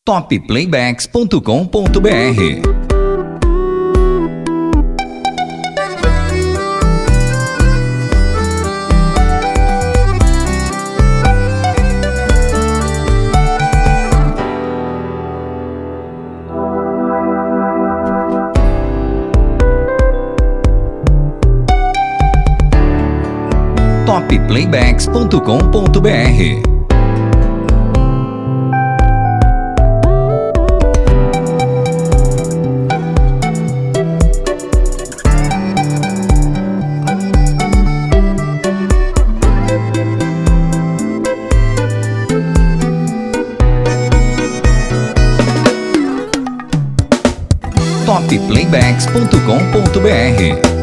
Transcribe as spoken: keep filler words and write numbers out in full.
top playbacks ponto com ponto br. top playbacks ponto com ponto br. top playbacks ponto com ponto br.